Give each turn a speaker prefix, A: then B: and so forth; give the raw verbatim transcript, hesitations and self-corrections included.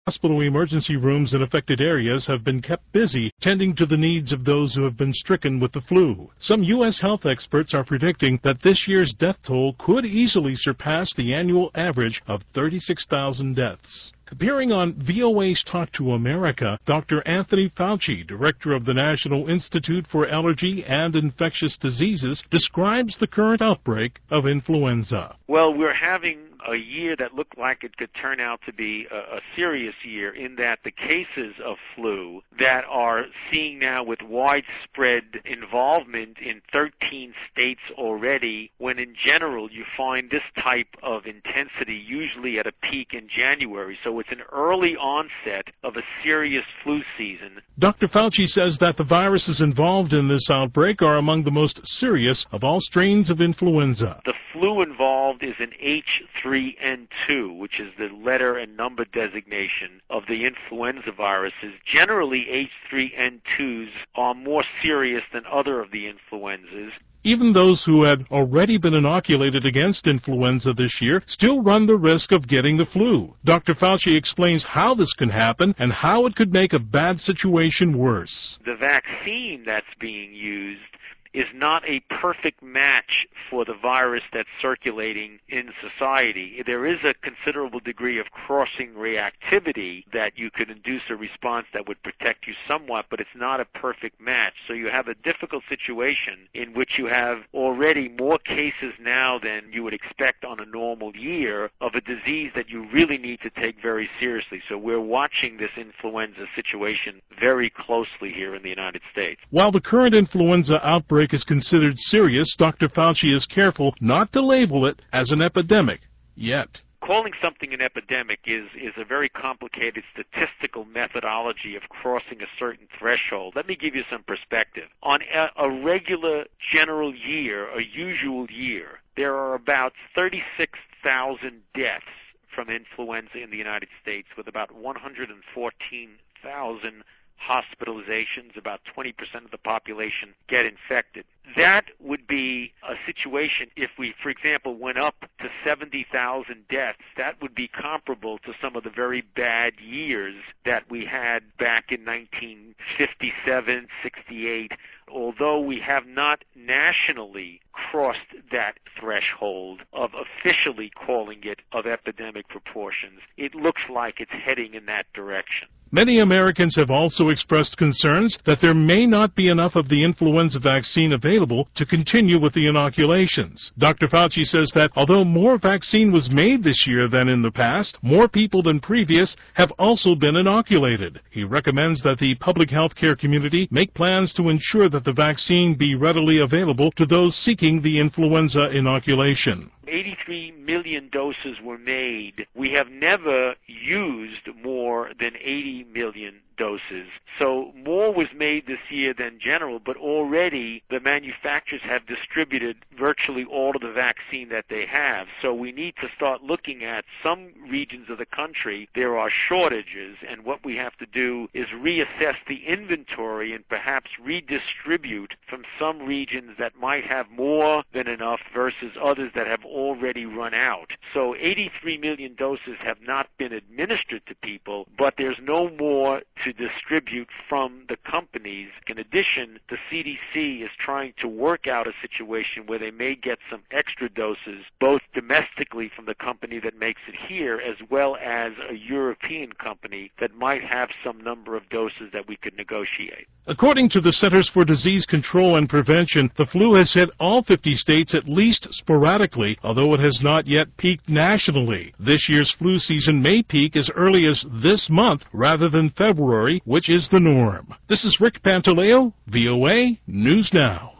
A: Hospital emergency rooms in affected areas have been kept busy tending to the needs of those who have been stricken with the flu. Some U S health experts are predicting that this year's death toll could easily surpass the annual average of thirty-six thousand deaths. Appearing on V O A's Talk to America, Doctor Anthony Fauci, director of the National Institute for Allergy and Infectious Diseases, describes the current outbreak of influenza.
B: Well, we're having a year that looked like it could turn out to be a, a serious year in that the cases of flu that are seeing now with widespread involvement in thirteen states already, when in general you find this type of intensity usually at a peak in January. So it's an early onset of a serious flu season.
A: Doctor Fauci says that the viruses involved in this outbreak are among the most serious of all strains of influenza.
B: The flu involved is an H three N two, which is the letter and number designation of the influenza viruses. Generally, H three N twos are more serious than other of the influenzas.
A: Even those who had already been inoculated against influenza this year still run the risk of getting the flu. Doctor Fauci explains how this can happen and how it could make a bad situation worse.
B: The vaccine that's being used is not a perfect match for the virus that's circulating in society. There is a considerable degree of crossing reactivity that you could induce a response that would protect you somewhat, but it's not a perfect match. So you have a difficult situation in which you have already more cases now than you would expect on a normal year of a disease that you really need to take very seriously. So we're watching this influenza situation very closely here in the United States.
A: While the current influenza outbreak is considered serious, Doctor Fauci is careful not to label it as an epidemic yet.
B: Calling something an epidemic is, is a very complicated statistical methodology of crossing a certain threshold. Let me give you some perspective. On a, a regular general year, a usual year, there are about thirty-six thousand deaths from influenza in the United States, with about one hundred fourteen thousand hospitalizations. About twenty percent of the population get infected. That would be a situation if we, for example, went up to seventy thousand deaths. That would be comparable to some of the very bad years that we had back in nineteen fifty-seven, sixty-eight. Although we have not nationally crossed that threshold of officially calling it of epidemic proportions, it looks like it's heading in that direction.
A: Many Americans have also expressed concerns that there may not be enough of the influenza vaccine available to continue with the inoculations. Doctor Fauci says that although more vaccine was made this year than in the past, more people than previous have also been inoculated. He recommends that the public health care community make plans to ensure that the vaccine be readily available to those seeking the influenza inoculation.
B: eighty-three million doses were made. We have never used more than eighty million doses. So more was made this year than general, but already the manufacturers have distributed virtually all of the vaccine that they have. So we need to start looking at some regions of the country. There are shortages, and what we have to do is reassess the inventory and perhaps redistribute from some regions that might have more than enough versus others that have already run out. So eighty-three million doses have not been administered to people, but there's no more to distribute from the companies. In addition, the C D C is trying to work out a situation where they may get some extra doses, both domestically from the company that makes it here, as well as a European company that might have some number of doses that we could negotiate.
A: According to the Centers for Disease Control and Prevention, the flu has hit all fifty states at least sporadically, although it has not yet peaked nationally. This year's flu season may peak as early as this month rather than February, which is the norm. This is Rick Pantaleo, V O A News Now.